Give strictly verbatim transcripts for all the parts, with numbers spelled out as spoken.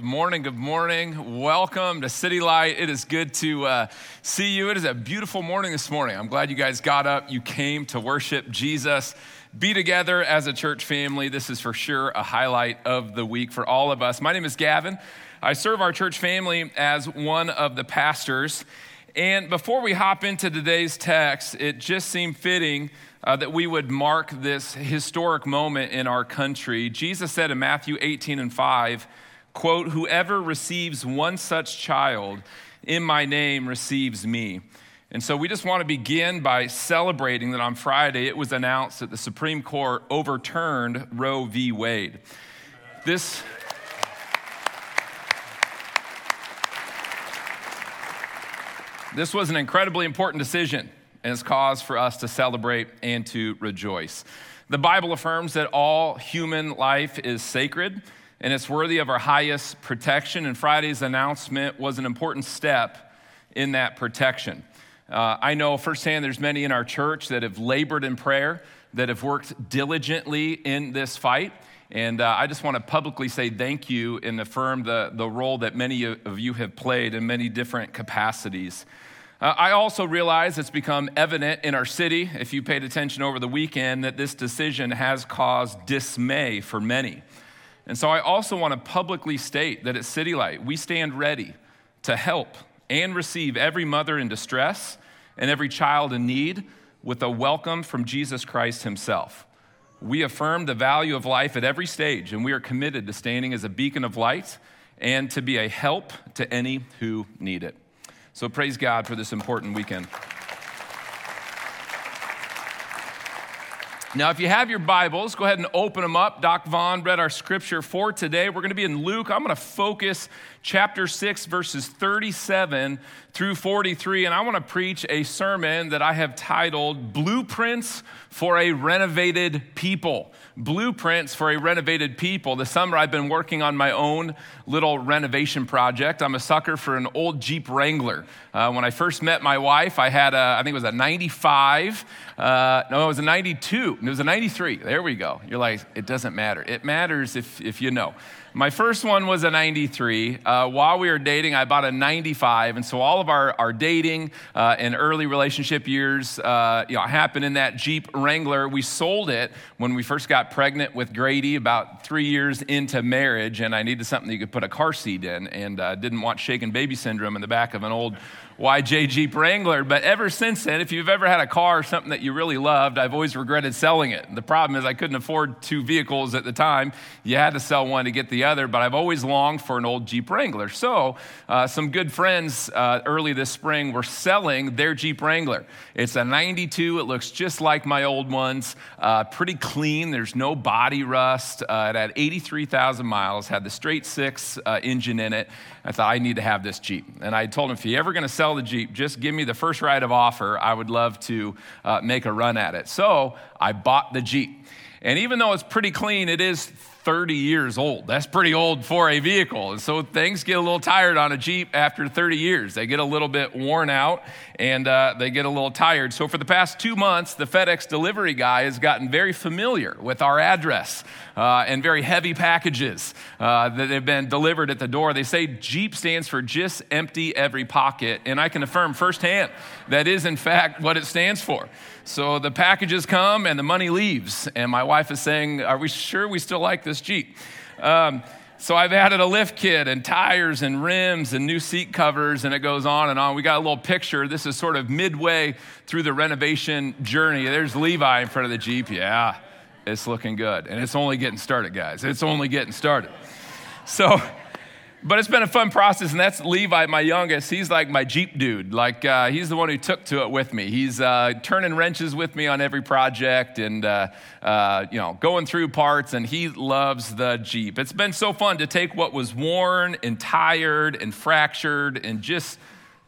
morning, good morning. Welcome to City Light. It is good to uh, see you. It is a beautiful morning this morning. I'm glad you guys got up. You came to worship Jesus, be together as a church family. This is for sure a highlight of the week for all of us. My name is Gavin. I serve our church family as one of the pastors. And before we hop into today's text, it just seemed fitting Uh, that we would mark this historic moment in our country. Jesus said in Matthew eighteen and five, quote, "Whoever receives one such child in my name receives me." And so we just want to begin by celebrating that on Friday it was announced that the Supreme Court overturned Roe v. Wade. This... This was an incredibly important decision, and it's cause for us to celebrate and to rejoice. The Bible affirms that all human life is sacred and it's worthy of our highest protection, and Friday's announcement was an important step in that protection. Uh, I know firsthand there's many in our church that have labored in prayer, that have worked diligently in this fight, and uh, I just want to publicly say thank you and affirm the, the role that many of you have played in many different capacities. Uh, I also realize it's become evident in our city, if you paid attention over the weekend, that this decision has caused dismay for many. And so I also want to publicly state that at City Light, we stand ready to help and receive every mother in distress and every child in need with a welcome from Jesus Christ himself. We affirm the value of life at every stage, and we are committed to standing as a beacon of light and to be a help to any who need it. So praise God for this important weekend. Now, if you have your Bibles, go ahead and open them up. Doc Vaughn read our scripture for today. We're going to be in Luke. I'm going to focus chapter six, verses thirty-seven through forty-three, and I want to preach a sermon that I have titled Blueprints for a Renovated People. Blueprints for a Renovated People. This summer, I've been working on my own little renovation project. I'm a sucker for an old Jeep Wrangler. Uh, when I first met my wife, I had a, I think it was a ninety-five. Uh, no, it was a ninety-two. It was a ninety-three. There we go. You're like, it doesn't matter. It matters if, if you know. My first one was a ninety-three. Uh, while we were dating, I bought a ninety-five. And so all of our, our dating uh, and early relationship years uh, you know, happened in that Jeep Wrangler. We sold it when we first got pregnant with Grady about three years into marriage. And I needed something that you could put a car seat in, and uh, didn't want shaken baby syndrome in the back of an old Y J Jeep Wrangler. But ever since then, if you've ever had a car or something that you really loved, I've always regretted selling it. The problem is I couldn't afford two vehicles at the time. You had to sell one to get the other, but I've always longed for an old Jeep Wrangler. So uh, some good friends uh, early this spring were selling their Jeep Wrangler. It's a ninety-two. It looks just like my old ones. Uh, pretty clean. There's no body rust. Uh, it had eighty-three thousand miles, had the straight six uh, engine in it. I thought, I need to have this Jeep. And I told him, if you're ever going to sell the Jeep, just give me the first right of offer. I would love to uh, make a run at it. So I bought the Jeep. And even though it's pretty clean, it is thirty years old. That's pretty old for a vehicle. And so things get a little tired on a Jeep after thirty years. They get a little bit worn out, and uh, they get a little tired. So for the past two months, the FedEx delivery guy has gotten very familiar with our address uh, and very heavy packages uh, that have been delivered at the door. They say Jeep stands for just empty every pocket, and I can affirm firsthand that is, in fact, what it stands for. So the packages come and the money leaves. And my wife is saying, are we sure we still like this Jeep? Um, so I've added a lift kit and tires and rims and new seat covers, and it goes on and on. We got a little picture. This is sort of midway through the renovation journey. There's Levi in front of the Jeep. Yeah, it's looking good. And it's only getting started, guys. It's only getting started. So... But it's been a fun process, and that's Levi, my youngest. He's like my Jeep dude. Like, uh, he's the one who took to it with me. He's uh, turning wrenches with me on every project and, uh, uh, you know, going through parts, and he loves the Jeep. It's been so fun to take what was worn and tired and fractured and just,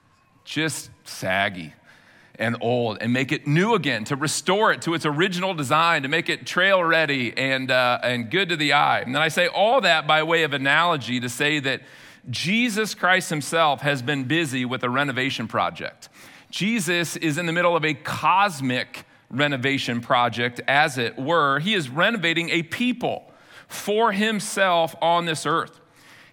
just saggy and old and make it new again, to restore it to its original design, to make it trail ready and uh, and good to the eye. And then I say all that by way of analogy to say that Jesus Christ himself has been busy with a renovation project. Jesus is in the middle of a cosmic renovation project, as it were. He is renovating a people for himself on this earth.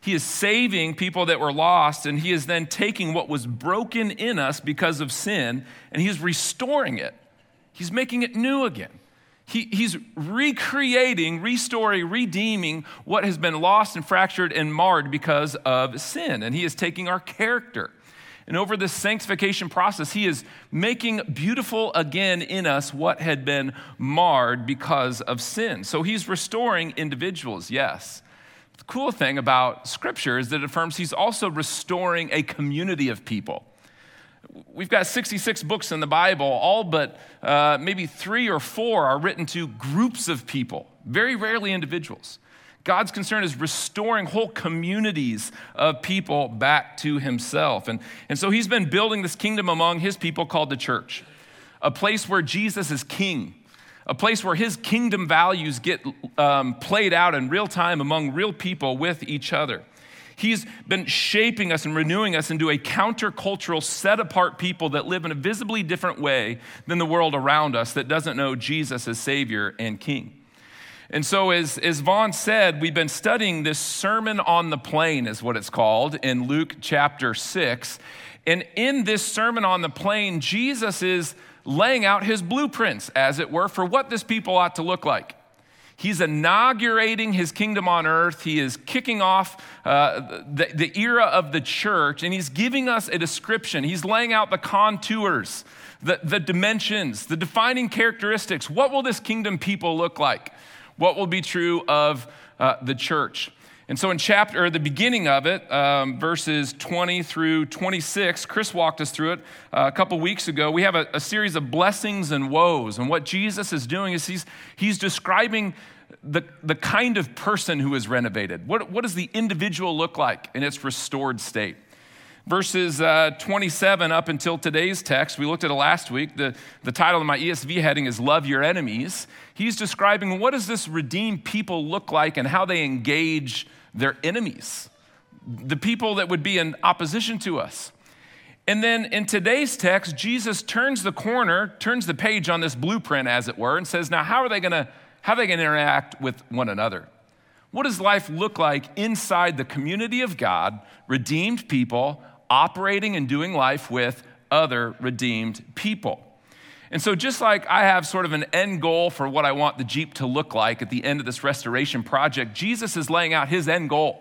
He is saving people that were lost, and he is then taking what was broken in us because of sin, and he is restoring it. He's making it new again. He, he's recreating, restoring, redeeming what has been lost and fractured and marred because of sin. And he is taking our character. And over this sanctification process, he is making beautiful again in us what had been marred because of sin. So he's restoring individuals, yes. The cool thing about Scripture is that it affirms he's also restoring a community of people. We've got sixty-six books in the Bible, all but uh, maybe three or four are written to groups of people, very rarely individuals. God's concern is restoring whole communities of people back to himself. And, and so he's been building this kingdom among his people called the church, a place where Jesus is king, a place where his kingdom values get um, played out in real time among real people with each other. He's been shaping us and renewing us into a countercultural, set-apart people that live in a visibly different way than the world around us that doesn't know Jesus as Savior and King. And so as, as Vaughn said, we've been studying this Sermon on the Plain is what it's called in Luke chapter six. And in this Sermon on the Plain, Jesus is laying out his blueprints, as it were, for what this people ought to look like. He's inaugurating his kingdom on earth. He is kicking off uh, the, the era of the church, and he's giving us a description. He's laying out the contours, the, the dimensions, the defining characteristics. What will this kingdom people look like? What will be true of uh, the church? And so in chapter, or the beginning of it, um, verses twenty through twenty-six, Chris walked us through it uh, a couple weeks ago. We have a, a series of blessings and woes. And what Jesus is doing is he's, he's describing the, the kind of person who is renovated. What, what does the individual look like in its restored state? Verses uh, twenty-seven up until today's text, we looked at it last week. The, the title of my E S V heading is Love Your Enemies. He's describing what does this redeemed people look like and how they engage their enemies, the people that would be in opposition to us. And then in today's text, Jesus turns the corner, turns the page on this blueprint, as it were, and says, now how are they gonna, how are they gonna interact with one another? What does life look like inside the community of God, redeemed people, operating and doing life with other redeemed people? And so just like I have sort of an end goal for what I want the Jeep to look like at the end of this restoration project, Jesus is laying out his end goal.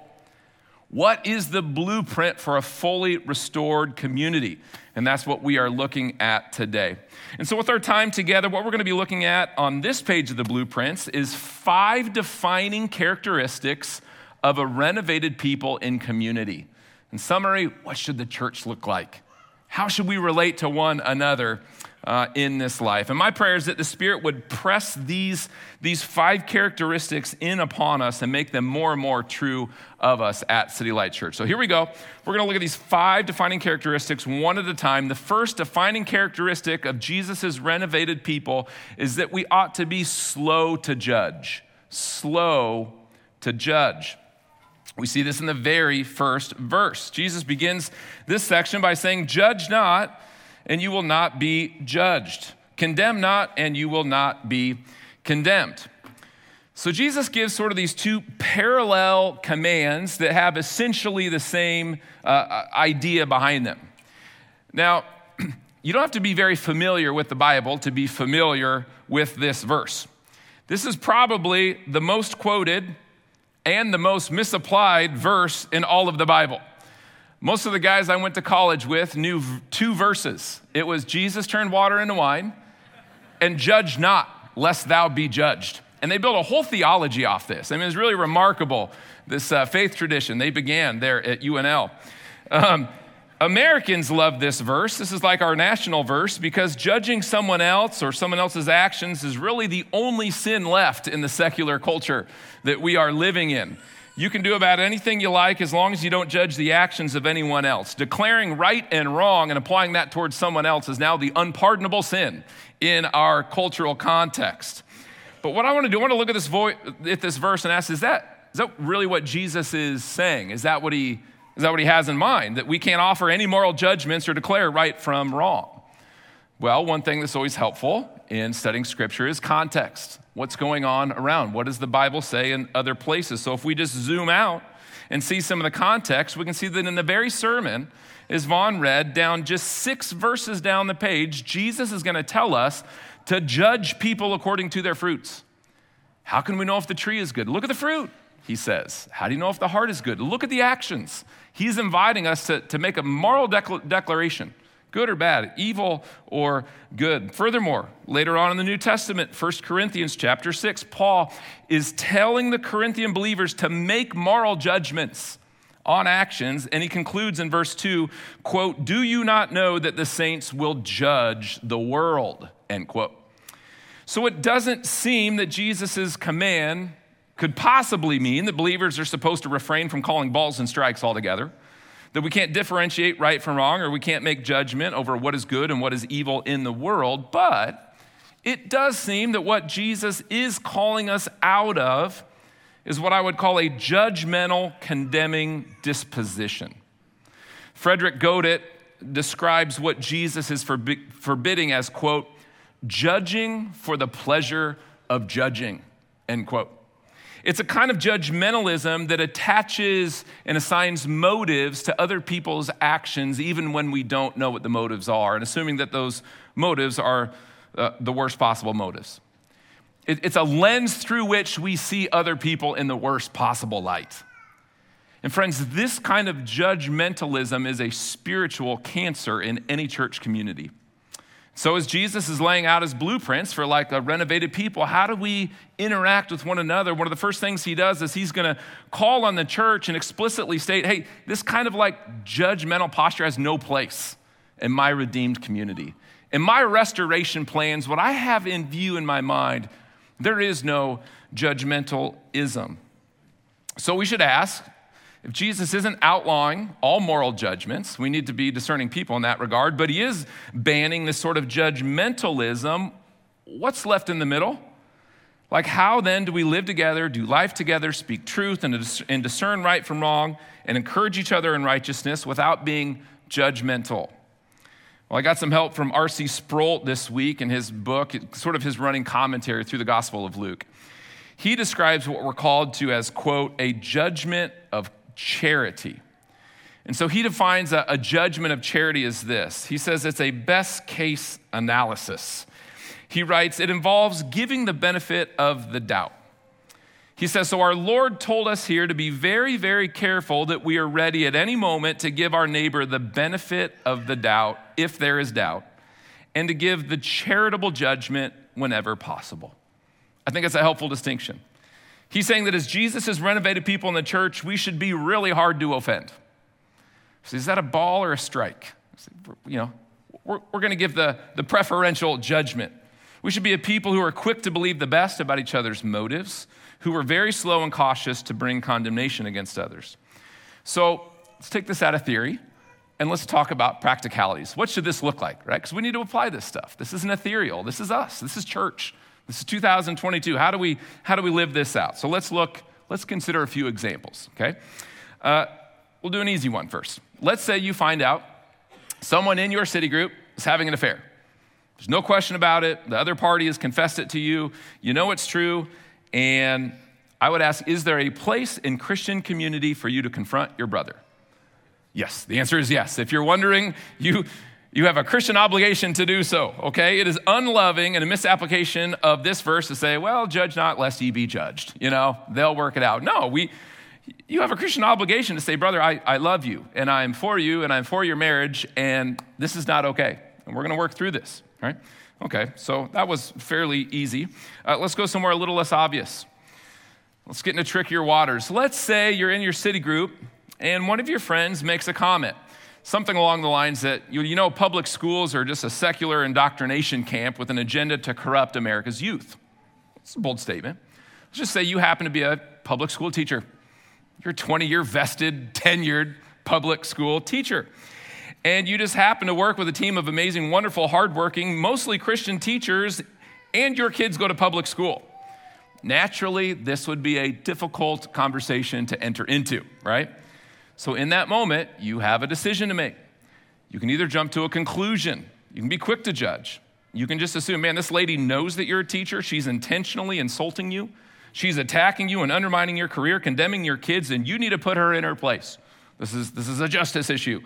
What is the blueprint for a fully restored community? And that's what we are looking at today. And so with our time together, what we're going to be looking at on this page of the blueprints is five defining characteristics of a renovated people in community. In summary, what should the church look like? How should we relate to one another uh, in this life? And my prayer is that the Spirit would press these, these five characteristics in upon us and make them more and more true of us at City Light Church. So here we go. We're going to look at these five defining characteristics one at a time. The first defining characteristic of Jesus' renovated people is that we ought to be slow to judge. Slow to judge. We see this in the very first verse. Jesus begins this section by saying, "Judge not, and you will not be judged. Condemn not, and you will not be condemned." So Jesus gives sort of these two parallel commands that have essentially the same uh, idea behind them. Now, you don't have to be very familiar with the Bible to be familiar with this verse. This is probably the most quoted and the most misapplied verse in all of the Bible. Most of the guys I went to college with knew two verses. It was Jesus turned water into wine and judge not, lest thou be judged. And they built a whole theology off this. I mean, it's really remarkable, this uh, faith tradition they began there at U N L. Um, Americans love this verse. This is like our national verse because judging someone else or someone else's actions is really the only sin left in the secular culture that we are living in. You can do about anything you like as long as you don't judge the actions of anyone else. Declaring right and wrong and applying that towards someone else is now the unpardonable sin in our cultural context. But what I want to do, I want to look at this, vo- at this verse and ask, is that, is that really what Jesus is saying? Is that what he Is that what he has in mind? That we can't offer any moral judgments or declare right from wrong? Well, one thing that's always helpful in studying Scripture is context. What's going on around? What does the Bible say in other places? So if we just zoom out and see some of the context, we can see that in the very sermon, as Vaughn read, down just six verses down the page, Jesus is going to tell us to judge people according to their fruits. How can we know if the tree is good? Look at the fruit, he says. How do you know if the heart is good? Look at the actions. He's inviting us to, to make a moral decla- declaration, good or bad, evil or good. Furthermore, later on in the New Testament, First Corinthians chapter six, Paul is telling the Corinthian believers to make moral judgments on actions, and he concludes in verse two, quote, "Do you not know that the saints will judge the world?" End quote. So it doesn't seem that Jesus' command could possibly mean that believers are supposed to refrain from calling balls and strikes altogether, that we can't differentiate right from wrong, or we can't make judgment over what is good and what is evil in the world, but it does seem that what Jesus is calling us out of is what I would call a judgmental, condemning disposition. Frederick Godet describes what Jesus is forbi- forbidding as, quote, judging for the pleasure of judging, end quote. It's a kind of judgmentalism that attaches and assigns motives to other people's actions, even when we don't know what the motives are, and assuming that those motives are uh, the worst possible motives. It's a lens through which we see other people in the worst possible light. And friends, this kind of judgmentalism is a spiritual cancer in any church community. So as Jesus is laying out his blueprints for like a renovated people, how do we interact with one another? One of the first things he does is he's going to call on the church and explicitly state, hey, this kind of like judgmental posture has no place in my redeemed community. In my restoration plans, what I have in view in my mind, there is no judgmentalism. So we should ask, if Jesus isn't outlawing all moral judgments, we need to be discerning people in that regard, but he is banning this sort of judgmentalism, what's left in the middle? Like, how then do we live together, do life together, speak truth, and discern right from wrong, and encourage each other in righteousness without being judgmental? Well, I got some help from R C Sproul this week in his book, sort of his running commentary through the Gospel of Luke. He describes what we're called to as, quote, a judgment of charity. And so he defines a, a judgment of charity as this. He says it's a best case analysis. He writes, it involves giving the benefit of the doubt. He says, so our Lord told us here to be very, very careful that we are ready at any moment to give our neighbor the benefit of the doubt, if there is doubt, and to give the charitable judgment whenever possible. I think it's a helpful distinction. He's saying that as Jesus has renovated people in the church, we should be really hard to offend. So is that a ball or a strike? You know, we're, we're going to give the, the preferential judgment. We should be a people who are quick to believe the best about each other's motives, who are very slow and cautious to bring condemnation against others. So let's take this out of theory and let's talk about practicalities. What should this look like, right? Because we need to apply this stuff. This isn't ethereal. This is us. This is church. This is two thousand twenty-two. How do we how do we live this out? So let's look, let's consider a few examples, okay? Uh, we'll do an easy one first. Let's say you find out someone in your city group is having an affair. There's no question about it. The other party has confessed it to you. You know it's true. And I would ask, is there a place in Christian community for you to confront your brother? Yes, the answer is yes. If you're wondering, you, you have a Christian obligation to do so, okay? It is unloving and a misapplication of this verse to say, well, judge not lest ye be judged. You know, they'll work it out. No, we, you have a Christian obligation to say, brother, I, I love you, and I'm for you, and I'm for your marriage, and this is not okay. And we're going to work through this, all right? Okay, so that was fairly easy. Uh, let's go somewhere a little less obvious. Let's get into trickier waters. Let's say you're in your city group and one of your friends makes a comment, something along the lines that, you, you know, public schools are just a secular indoctrination camp with an agenda to corrupt America's youth. It's a bold statement. Let's just say you happen to be a public school teacher. You're a twenty-year vested, tenured public school teacher. And you just happen to work with a team of amazing, wonderful, hardworking, mostly Christian teachers, and your kids go to public school. Naturally, this would be a difficult conversation to enter into, right? So in that moment, you have a decision to make. You can either jump to a conclusion. You can be quick to judge. You can just assume, man, this lady knows that you're a teacher. She's intentionally insulting you She's attacking you and undermining your career, condemning your kids, and you need to put her in her place. This is, this is a justice issue.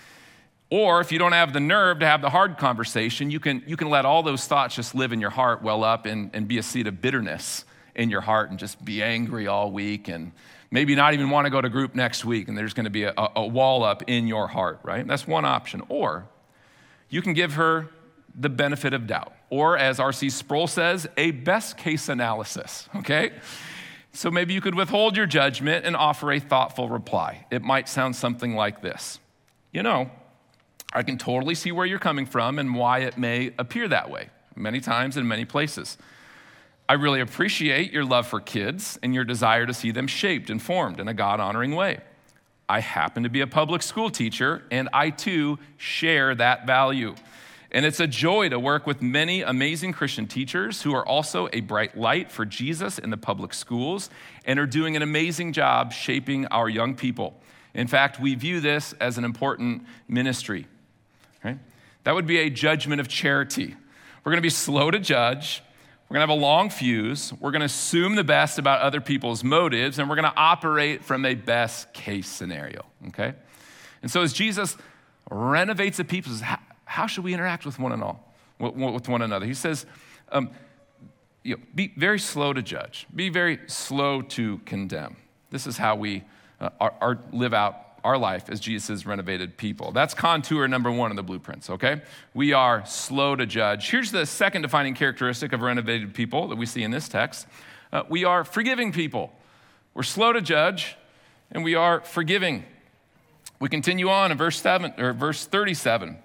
Or if you don't have the nerve to have the hard conversation, you can, you can let all those thoughts just live in your heart, well up, and, and be a seed of bitterness in your heart and just be angry all week and maybe not even want to go to group next week, and there's going to be a, a wall up in your heart, right? That's one option. Or you can give her the benefit of doubt. Or as R C Sproul says, a best case analysis, okay? So maybe you could withhold your judgment and offer a thoughtful reply. It might sound something like this. You know, I can totally see where you're coming from and why it may appear that way, many times in many places. I really appreciate your love for kids and your desire to see them shaped and formed in a God-honoring way. I happen to be a public school teacher, and I too share that value. And it's a joy to work with many amazing Christian teachers who are also a bright light for Jesus in the public schools and are doing an amazing job shaping our young people. In fact, we view this as an important ministry. Right? That would be a judgment of charity. We're going to be slow to judge. We're going to have a long fuse. We're going to assume the best about other people's motives, and we're going to operate from a best case scenario, okay? And so as Jesus renovates the people, he says, how, how should we interact with one and all, with one another? He says, um, you know, be very slow to judge. Be very slow to condemn. This is how we uh, are, are, live out our life as Jesus' renovated people. That's contour number one in the blueprints, okay? We are slow to judge. Here's the second defining characteristic of renovated people that we see in this text. Uh, we are forgiving people. We're slow to judge, and we are forgiving. We continue on in verse seven or verse thirty-seven.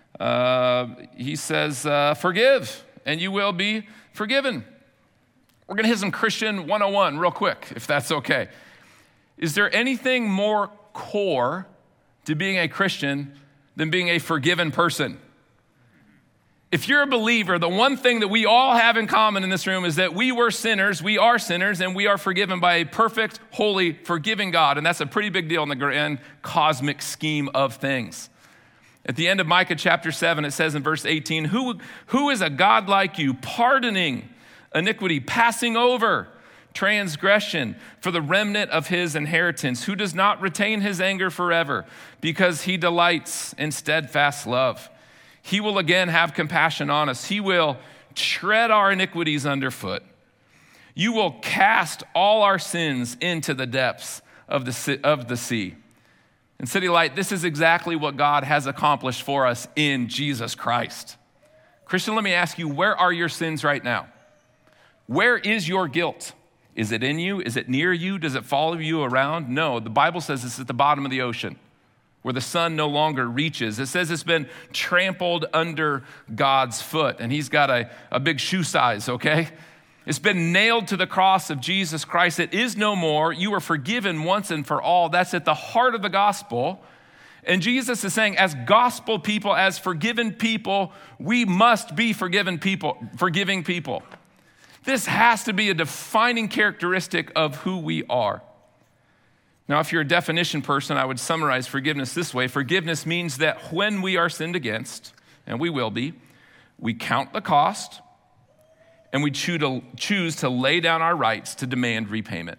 Uh, he says, uh, "Forgive, and you will be forgiven." We're going to hit some Christian one oh one real quick, if that's okay. Is there anything more core to being a Christian than being a forgiven person? If you're a believer, the one thing that we all have in common in this room is that we were sinners, we are sinners, and we are forgiven by a perfect, holy, forgiving God. And that's a pretty big deal in the grand cosmic scheme of things. At the end of Micah chapter seven, it says in verse eighteen, who, who is a God like you, pardoning iniquity, passing over transgression for the remnant of his inheritance, who does not retain his anger forever, because he delights in steadfast love. He will again have compassion on us. He will tread our iniquities underfoot. You will cast all our sins into the depths of the, of the sea. And City Light, this is exactly what God has accomplished for us in Jesus Christ. Christian, let me ask you, where are your sins right now? Where is your guilt? Is it in you? Is it near you? Does it follow you around? No, the Bible says it's at the bottom of the ocean where the sun no longer reaches. It says it's been trampled under God's foot, and he's got a, a big shoe size, okay? It's been nailed to the cross of Jesus Christ. It is no more. You are forgiven once and for all. That's at the heart of the gospel. And Jesus is saying, as gospel people, as forgiven people, we must be forgiven people, forgiving people. This has to be a defining characteristic of who we are. Now, if you're a definition person, I would summarize forgiveness this way. Forgiveness means that when we are sinned against, and we will be, we count the cost, and we choose to lay down our rights to demand repayment.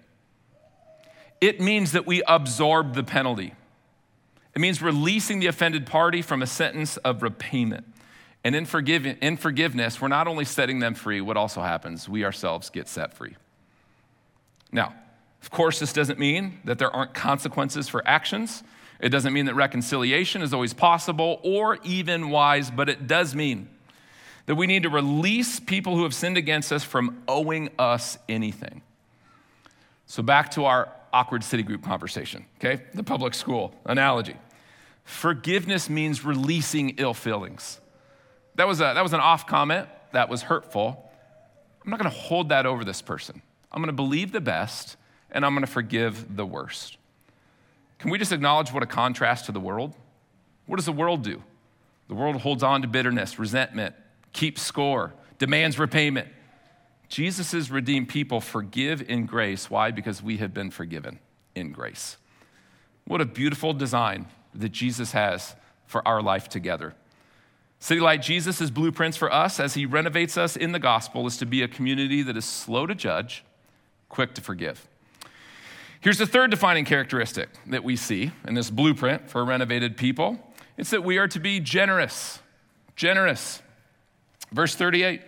It means that we absorb the penalty. It means releasing the offended party from a sentence of repayment. And in, forgive, in forgiveness, we're not only setting them free, what also happens, we ourselves get set free. Now, of course, this doesn't mean that there aren't consequences for actions. It doesn't mean that reconciliation is always possible or even wise, but it does mean that we need to release people who have sinned against us from owing us anything. So back to our awkward city group conversation, okay? The public school analogy. Forgiveness means releasing ill feelings. That was, a, that was an off comment. That was hurtful. I'm not going to hold that over this person. I'm going to believe the best, and I'm going to forgive the worst. Can we just acknowledge what a contrast to the world? What does the world do? The world holds on to bitterness, resentment, keeps score, demands repayment. Jesus' redeemed people forgive in grace. Why? Because we have been forgiven in grace. What a beautiful design that Jesus has for our life together. City Light, Jesus' blueprints for us as he renovates us in the gospel is to be a community that is slow to judge, quick to forgive. Here's the third defining characteristic that we see in this blueprint for renovated people. It's that we are to be generous. Generous. Verse thirty-eight.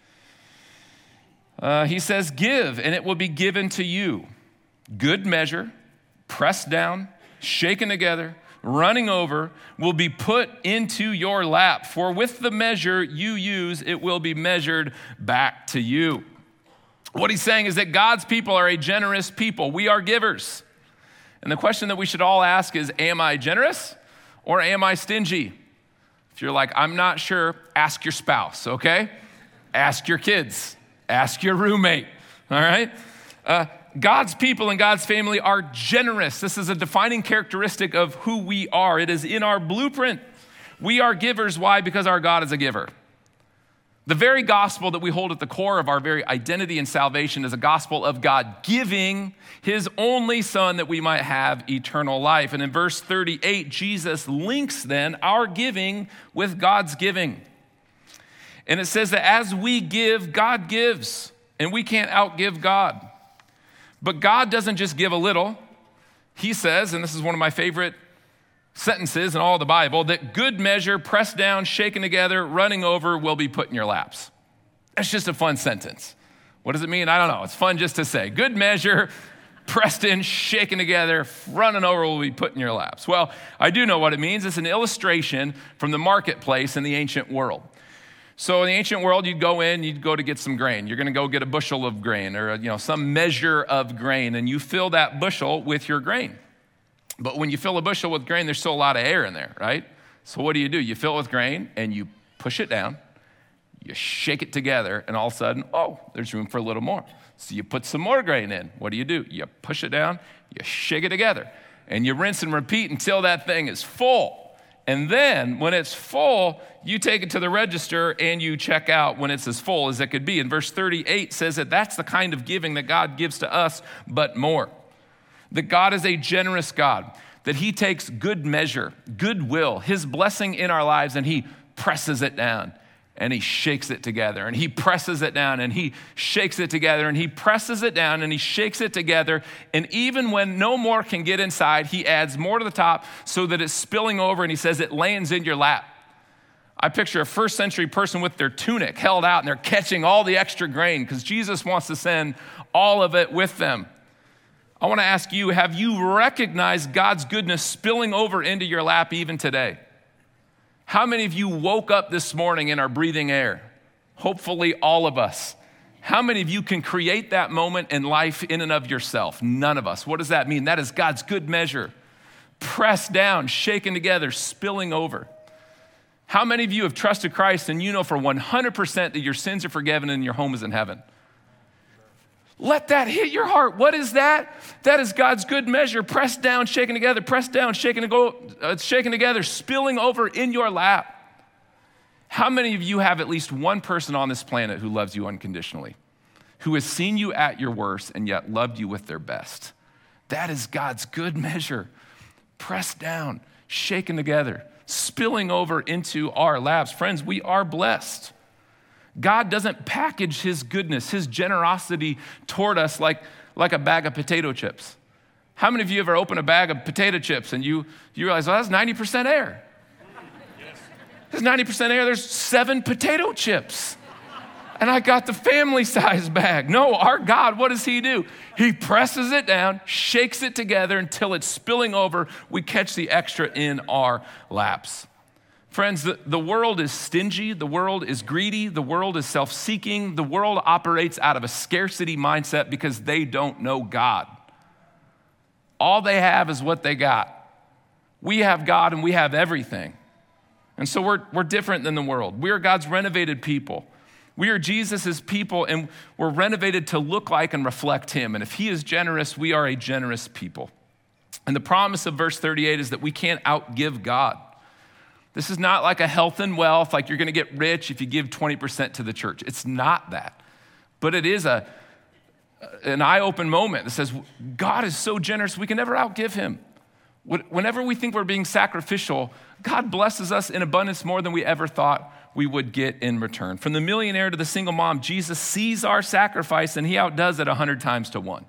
Uh, he says, give, and it will be given to you. Good measure, pressed down, shaken together, running over, will be put into your lap. For with the measure you use, it will be measured back to you. What he's saying is that God's people are a generous people. We are givers. And the question that we should all ask is, am I generous or am I stingy? If you're like, I'm not sure, ask your spouse, okay? Ask your kids. Ask your roommate, all right? Uh, God's people and God's family are generous. This is a defining characteristic of who we are. It is in our blueprint. We are givers. Why? Because our God is a giver. The very gospel that we hold at the core of our very identity and salvation is a gospel of God giving his only son that we might have eternal life. And in verse thirty-eight, Jesus links then our giving with God's giving. And it says that as we give, God gives, and we can't outgive God. But God doesn't just give a little. He says, and this is one of my favorite sentences in all the Bible, that good measure, pressed down, shaken together, running over, will be put in your laps. That's just a fun sentence. What does it mean? I don't know. It's fun just to say. Good measure, pressed in, shaken together, running over, will be put in your laps. Well, I do know what it means. It's an illustration from the marketplace in the ancient world. So in the ancient world, you'd go in, you'd go to get some grain. You're going to go get a bushel of grain or you know some measure of grain, and you fill that bushel with your grain. But when you fill a bushel with grain, there's still a lot of air in there, right? So what do you do? You fill it with grain, and you push it down. You shake it together, and all of a sudden, oh, there's room for a little more. So you put some more grain in. What do you do? You push it down, you shake it together, and you rinse and repeat until that thing is full. And then when it's full, you take it to the register and you check out when it's as full as it could be. And verse thirty-eight says that that's the kind of giving that God gives to us, but more. That God is a generous God, that he takes good measure, goodwill, his blessing in our lives, and he presses it down and he shakes it together, and he presses it down and he shakes it together, and he presses it down and he shakes it together. And even when no more can get inside, he adds more to the top so that it's spilling over, and he says it lands in your lap. I picture a first century person with their tunic held out and they're catching all the extra grain because Jesus wants to send all of it with them. I want to ask you, have you recognized God's goodness spilling over into your lap even today? How many of you woke up this morning and are breathing air? Hopefully all of us. How many of you can create that moment in life in and of yourself? None of us. What does that mean? That is God's good measure. Pressed down, shaken together, spilling over. How many of you have trusted Christ and you know for one hundred percent that your sins are forgiven and your home is in heaven? Let that hit your heart. What is that? That is God's good measure, pressed down, shaken together, pressed down, shaken, to go, uh, shaken together, spilling over in your lap. How many of you have at least one person on this planet who loves you unconditionally, who has seen you at your worst and yet loved you with their best? That is God's good measure, pressed down, shaken together, spilling over into our laps. Friends, we are blessed. God doesn't package his goodness, his generosity toward us like, like a bag of potato chips. How many of you ever open a bag of potato chips and you, you realize, oh, that's ninety percent air? Yes. There's ninety percent air, there's seven potato chips. And I got the family size bag. No, our God, what does he do? He presses it down, shakes it together until it's spilling over. We catch the extra in our laps. Friends, the, the world is stingy, the world is greedy, the world is self-seeking, the world operates out of a scarcity mindset because they don't know God. All they have is what they got. We have God and we have everything. And so we're, we're different than the world. We are God's renovated people. We are Jesus's people, and we're renovated to look like and reflect him. And if he is generous, we are a generous people. And the promise of verse thirty-eight is that we can't outgive God. This is not like a health and wealth, like you're going to get rich if you give twenty percent to the church. It's not that. But it is a an eye-open moment that says, God is so generous, we can never outgive him. Whenever we think we're being sacrificial, God blesses us in abundance more than we ever thought we would get in return. From the millionaire to the single mom, Jesus sees our sacrifice and he outdoes it a hundred times to one.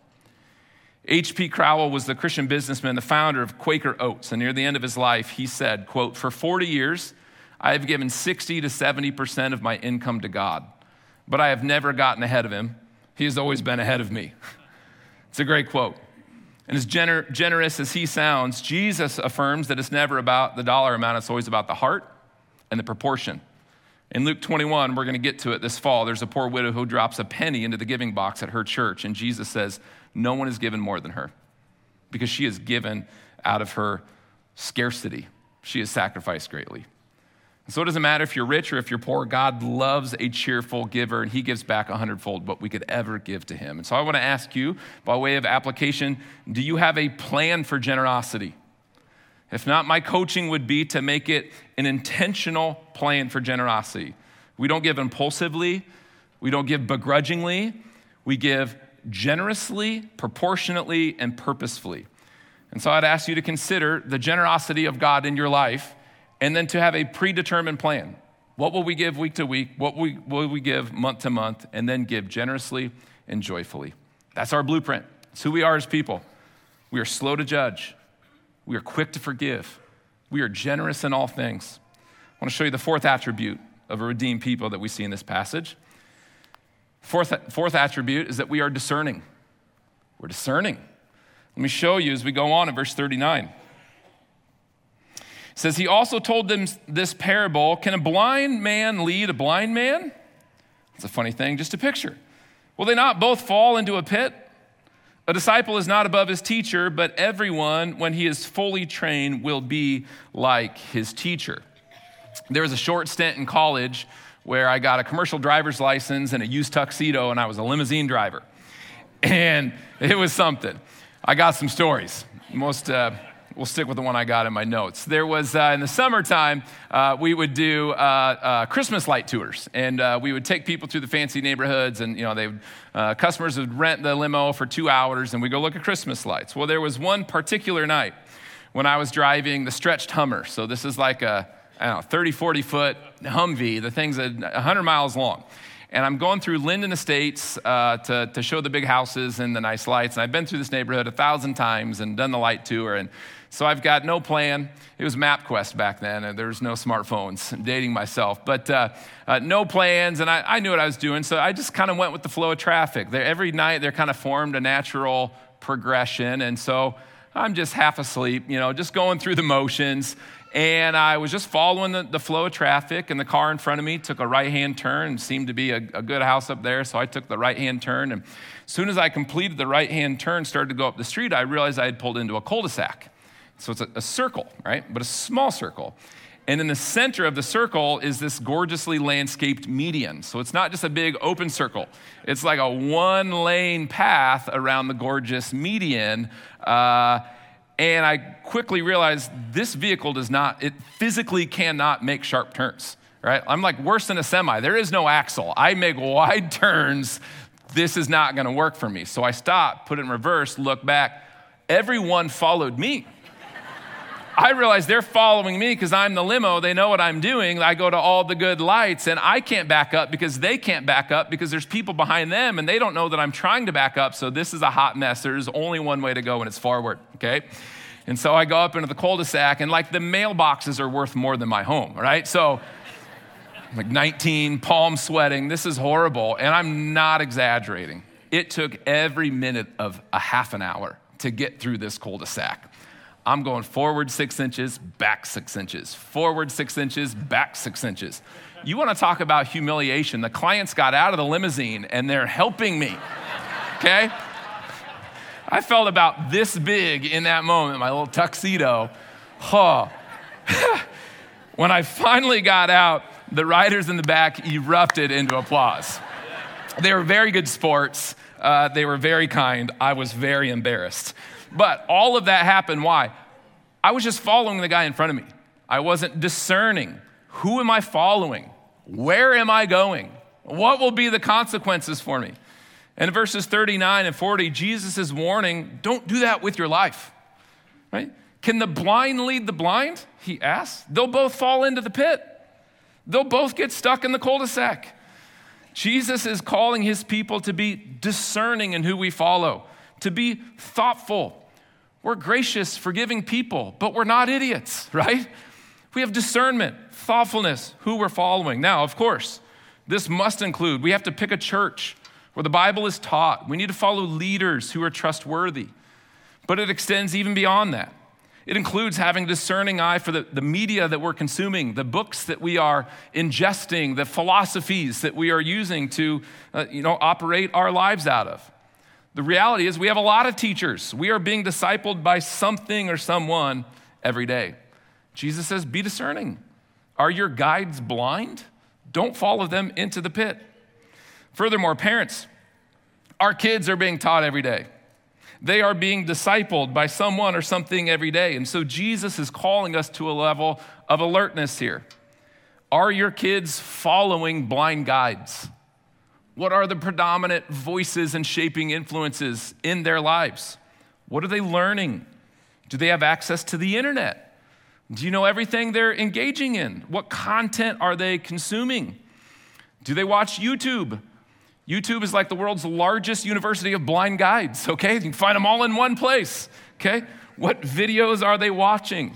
H P Crowell was the Christian businessman, the founder of Quaker Oats, and near the end of his life, he said, quote, "For forty years, I have given sixty to seventy percent of my income to God, but I have never gotten ahead of him. He has always been ahead of me." It's a great quote. And as gener- generous as he sounds, Jesus affirms that it's never about the dollar amount, it's always about the heart and the proportion. In Luke twenty-one, we're going to get to it this fall, there's a poor widow who drops a penny into the giving box at her church, and Jesus says, no one has given more than her because she has given out of her scarcity. She has sacrificed greatly. And so it doesn't matter if you're rich or if you're poor, God loves a cheerful giver, and he gives back a hundredfold what we could ever give to him. And so I want to ask you, by way of application, do you have a plan for generosity? If not, my coaching would be to make it an intentional plan for generosity. We don't give impulsively. We don't give begrudgingly. We give generously, proportionately, and purposefully. And so I'd ask you to consider the generosity of God in your life and then to have a predetermined plan. What will we give week to week? What will we give month to month? And then give generously and joyfully. That's our blueprint. It's who we are as people. We are slow to judge. We are quick to forgive. We are generous in all things. I want to show you the fourth attribute of a redeemed people that we see in this passage. Fourth, fourth attribute is that we are discerning. We're discerning. Let me show you as we go on in verse thirty-nine. It says, he also told them this parable, can a blind man lead a blind man? It's a funny thing just to picture. Will they not both fall into a pit? A disciple is not above his teacher, but everyone, when he is fully trained, will be like his teacher. There was a short stint in college where I got a commercial driver's license and a used tuxedo, and I was a limousine driver. And it was something. I got some stories. Most, uh, we'll stick with the one I got in my notes. There was, uh, in the summertime, uh, we would do uh, uh, Christmas light tours, and uh, we would take people through the fancy neighborhoods, and you know, they would, uh, customers would rent the limo for two hours, and we'd go look at Christmas lights. Well, there was one particular night when I was driving the stretched Hummer. So this is like a, I don't know, thirty, forty foot Humvee. The thing's one hundred miles long. And I'm going through Linden Estates uh, to, to show the big houses and the nice lights. And I've been through this neighborhood a thousand times and done the light tour. And so I've got no plan. It was MapQuest back then, and there was no smartphones. I'm dating myself. But uh, uh, no plans, and I, I knew what I was doing. So I just kind of went with the flow of traffic. There, every night, there kind of formed a natural progression. And so I'm just half asleep, you know, just going through the motions. And I was just following the, the flow of traffic, and the car in front of me took a right-hand turn and seemed to be a, a good house up there, so I took the right-hand turn. And as soon as I completed the right-hand turn, started to go up the street, I realized I had pulled into a cul-de-sac. So it's a, a circle, right? But a small circle. And in the center of the circle is this gorgeously landscaped median. So it's not just a big open circle. It's like a one-lane path around the gorgeous median. Uh, And I quickly realized this vehicle does not, it physically cannot make sharp turns, right? I'm like worse than a semi. There is no axle. I make wide turns. This is not going to work for me. So I stopped, put it in reverse, looked back. Everyone followed me. I realized they're following me because I'm the limo. They know what I'm doing. I go to all the good lights, and I can't back up because they can't back up because there's people behind them, and they don't know that I'm trying to back up. So this is a hot mess. There's only one way to go, and it's forward, okay? And so I go up into the cul-de-sac, and like the mailboxes are worth more than my home, right? So like nineteen, palm sweating. This is horrible, and I'm not exaggerating. It took every minute of a half an hour to get through this cul-de-sac. I'm going forward six inches, back six inches, forward six inches, back six inches. You want to talk about humiliation. The clients got out of the limousine and they're helping me, okay? I felt about this big in that moment, my little tuxedo. Oh. When I finally got out, the riders in the back erupted into applause. They were very good sports. Uh, they were very kind. I was very embarrassed. But all of that happened, why? I was just following the guy in front of me. I wasn't discerning. Who am I following? Where am I going? What will be the consequences for me? And in verses thirty-nine and forty, Jesus is warning, don't do that with your life, right? Can the blind lead the blind? He asks. They'll both fall into the pit. They'll both get stuck in the cul-de-sac. Jesus is calling his people to be discerning in who we follow, to be thoughtful. We're gracious, forgiving people, but we're not idiots, right? We have discernment, thoughtfulness, who we're following. Now, of course, this must include, we have to pick a church where the Bible is taught. We need to follow leaders who are trustworthy. But it extends even beyond that. It includes having a discerning eye for the, the media that we're consuming, the books that we are ingesting, the philosophies that we are using to uh, you know, operate our lives out of. The reality is we have a lot of teachers. We are being discipled by something or someone every day. Jesus says, be discerning. Are your guides blind? Don't follow them into the pit. Furthermore, parents, our kids are being taught every day. They are being discipled by someone or something every day. And so Jesus is calling us to a level of alertness here. Are your kids following blind guides? What are the predominant voices and shaping influences in their lives? What are they learning? Do they have access to the internet? Do you know everything they're engaging in? What content are they consuming? Do they watch YouTube? YouTube is like the world's largest university of blind guides, okay? You can find them all in one place, okay? What videos are they watching?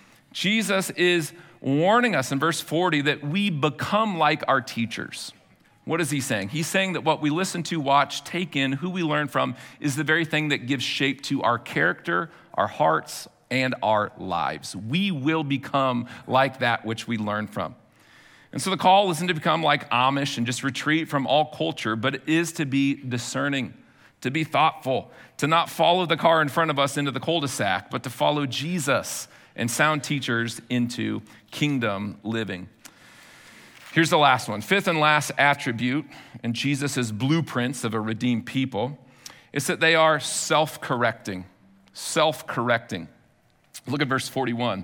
Jesus is warning us in verse forty that we become like our teachers. What is he saying? He's saying that what we listen to, watch, take in, who we learn from is the very thing that gives shape to our character, our hearts, and our lives. We will become like that which we learn from. And so the call isn't to become like Amish and just retreat from all culture, but it is to be discerning, to be thoughtful, to not follow the car in front of us into the cul-de-sac, but to follow Jesus and sound teachers into kingdom living. Here's the last one. Fifth and last attribute in Jesus' blueprints of a redeemed people is that they are self-correcting, self-correcting. Look at verse forty-one.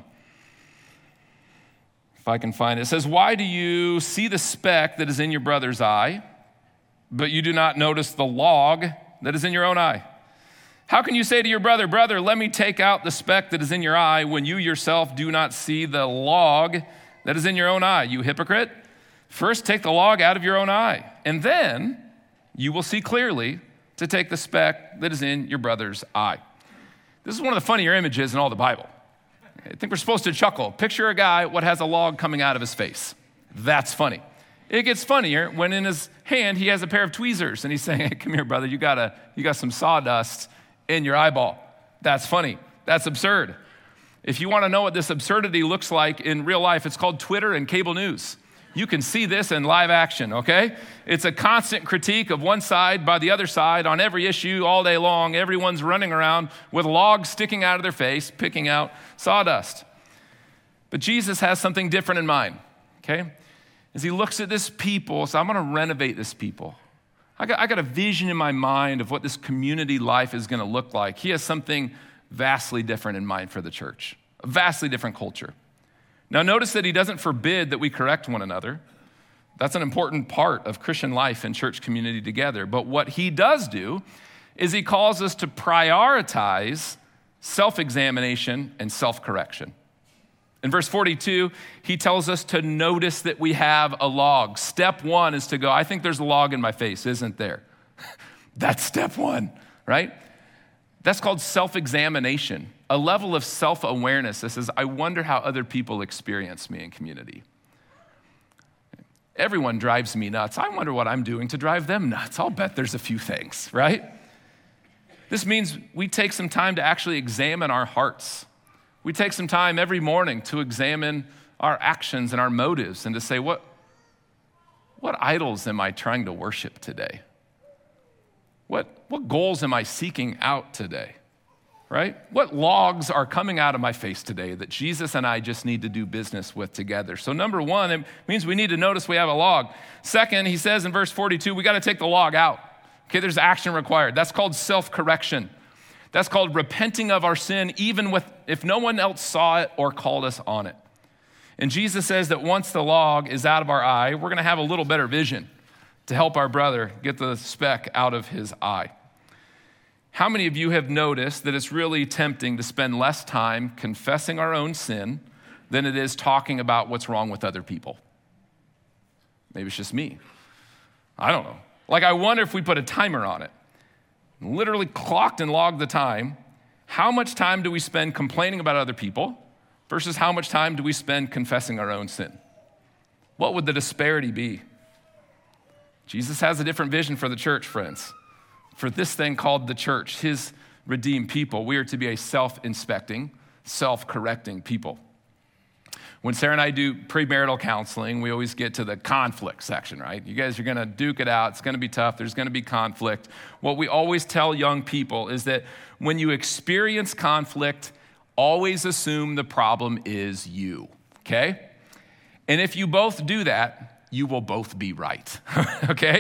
If I can find it. It says, why do you see the speck that is in your brother's eye, but you do not notice the log that is in your own eye? How can you say to your brother, brother, let me take out the speck that is in your eye when you yourself do not see the log that is in your own eye? You hypocrite. First take the log out of your own eye, and then you will see clearly to take the speck that is in your brother's eye. This is one of the funnier images in all the Bible. I think we're supposed to chuckle. Picture a guy what has a log coming out of his face. That's funny. It gets funnier when in his hand he has a pair of tweezers and he's saying, hey, come here, brother, you got a, you got some sawdust in your eyeball. That's funny. That's absurd. If you want to know what this absurdity looks like in real life, it's called Twitter and cable news. You can see this in live action, okay? It's a constant critique of one side by the other side on every issue all day long. Everyone's running around with logs sticking out of their face, picking out sawdust. But Jesus has something different in mind, okay? As he looks at this people, so I'm gonna renovate this people. I got, I got a vision in my mind of what this community life is gonna look like. He has something vastly different in mind for the church, a vastly different culture. Now, notice that he doesn't forbid that we correct one another. That's an important part of Christian life and church community together. But what he does do is he calls us to prioritize self-examination and self-correction. In verse forty-two, he tells us to notice that we have a log. Step one is to go, I think there's a log in my face, isn't there? That's step one, right? That's called self-examination, a level of self-awareness that says, I wonder how other people experience me in community. Everyone drives me nuts. I wonder what I'm doing to drive them nuts. I'll bet there's a few things, right? This means we take some time to actually examine our hearts. We take some time every morning to examine our actions and our motives and to say, what, what idols am I trying to worship today? What, what goals am I seeking out today, right? What logs are coming out of my face today that Jesus and I just need to do business with together? So number one, it means we need to notice we have a log. Second, he says in verse forty-two, we got to take the log out. Okay, there's action required. That's called self-correction. That's called repenting of our sin, even with if no one else saw it or called us on it. And Jesus says that once the log is out of our eye, we're going to have a little better vision to help our brother get the speck out of his eye. How many of you have noticed that it's really tempting to spend less time confessing our own sin than it is talking about what's wrong with other people? Maybe it's just me. I don't know. Like, I wonder if we put a timer on it, literally clocked and logged the time, how much time do we spend complaining about other people versus how much time do we spend confessing our own sin? What would the disparity be? Jesus has a different vision for the church, friends. For this thing called the church, his redeemed people, we are to be a self-inspecting, self-correcting people. When Sarah and I do premarital counseling, we always get to the conflict section, right? You guys are gonna duke it out. It's gonna be tough. There's gonna be conflict. What we always tell young people is that when you experience conflict, always assume the problem is you, okay? And if you both do that, you will both be right, okay?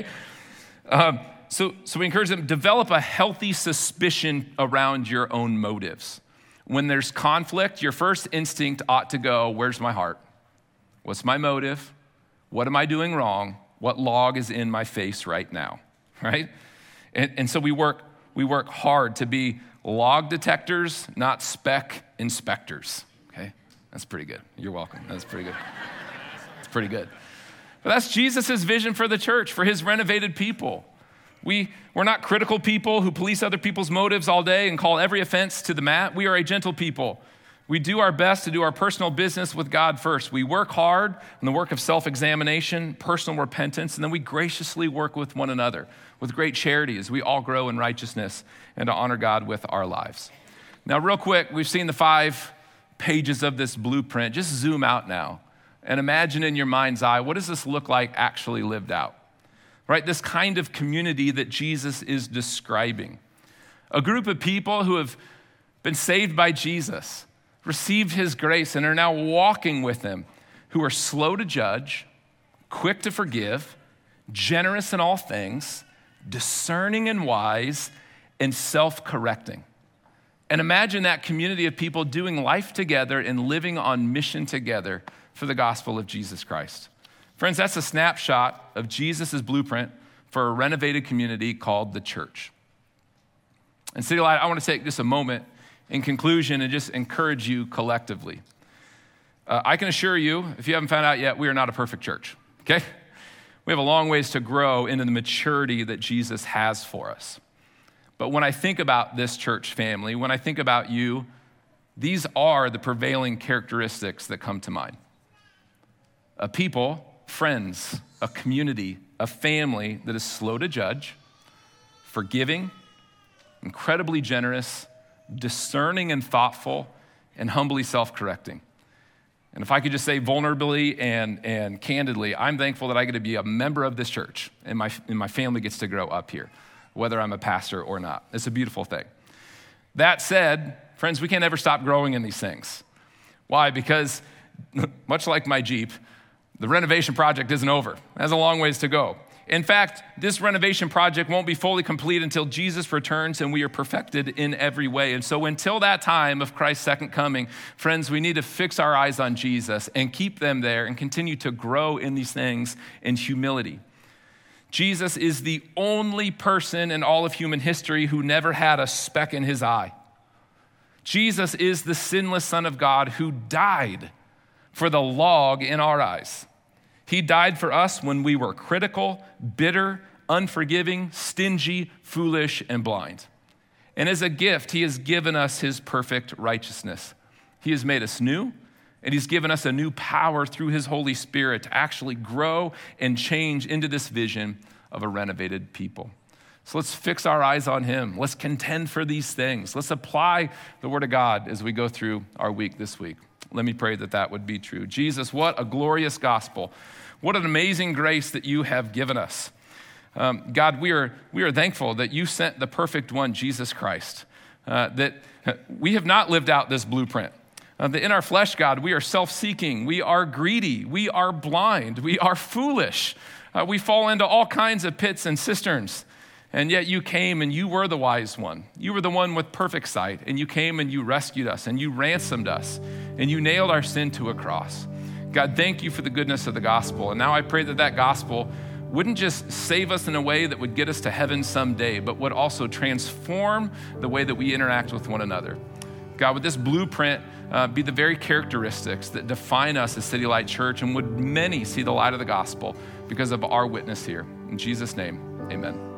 Um, so, so we encourage them, develop a healthy suspicion around your own motives. When there's conflict, your first instinct ought to go, where's my heart? What's my motive? What am I doing wrong? What log is in my face right now, right? And, and so we work, we work hard to be log detectors, not speck inspectors, okay? That's pretty good. You're welcome. That's pretty good. It's pretty good. But that's Jesus' vision for the church, for his renovated people. We, we're not critical people who police other people's motives all day and call every offense to the mat. We are a gentle people. We do our best to do our personal business with God first. We work hard on the work of self-examination, personal repentance, and then we graciously work with one another with great charity as we all grow in righteousness and to honor God with our lives. Now, real quick, we've seen the five pages of this blueprint. Just zoom out now and imagine in your mind's eye, what does this look like actually lived out? Right, this kind of community that Jesus is describing. A group of people who have been saved by Jesus, received his grace, and are now walking with him, who are slow to judge, quick to forgive, generous in all things, discerning and wise, and self-correcting. And imagine that community of people doing life together and living on mission together for the gospel of Jesus Christ. Friends, that's a snapshot of Jesus' blueprint for a renovated community called the church. And City Light, I want to take just a moment in conclusion and just encourage you collectively. Uh, I can assure you, if you haven't found out yet, we are not a perfect church, okay? We have a long ways to grow into the maturity that Jesus has for us. But when I think about this church family, when I think about you, these are the prevailing characteristics that come to mind. A people, friends, a community, a family that is slow to judge, forgiving, incredibly generous, discerning and thoughtful, and humbly self-correcting. And if I could just say vulnerably and, and candidly, I'm thankful that I get to be a member of this church and my, and my family gets to grow up here, whether I'm a pastor or not. It's a beautiful thing. That said, friends, we can't ever stop growing in these things. Why? Because much like my Jeep, the renovation project isn't over. It has a long ways to go. In fact, this renovation project won't be fully complete until Jesus returns and we are perfected in every way. And so until that time of Christ's second coming, friends, we need to fix our eyes on Jesus and keep them there and continue to grow in these things in humility. Jesus is the only person in all of human history who never had a speck in his eye. Jesus is the sinless Son of God who died for the log in our eyes. He died for us when we were critical, bitter, unforgiving, stingy, foolish, and blind. And as a gift, he has given us his perfect righteousness. He has made us new, and he's given us a new power through his Holy Spirit to actually grow and change into this vision of a renovated people. So let's fix our eyes on him. Let's contend for these things. Let's apply the word of God as we go through our week this week. Let me pray that that would be true. Jesus, what a glorious gospel. What an amazing grace that you have given us. Um, God, we are, we are thankful that you sent the perfect one, Jesus Christ, uh, that we have not lived out this blueprint. Uh, that in our flesh, God, we are self-seeking, we are greedy, we are blind, we are foolish. Uh, we fall into all kinds of pits and cisterns. And yet you came and you were the wise one. You were the one with perfect sight. And you came and you rescued us and you ransomed us and you nailed our sin to a cross. God, thank you for the goodness of the gospel. And now I pray that that gospel wouldn't just save us in a way that would get us to heaven someday, but would also transform the way that we interact with one another. God, would this blueprint uh, be the very characteristics that define us as City Light Church, and would many see the light of the gospel because of our witness here? In Jesus' name, amen.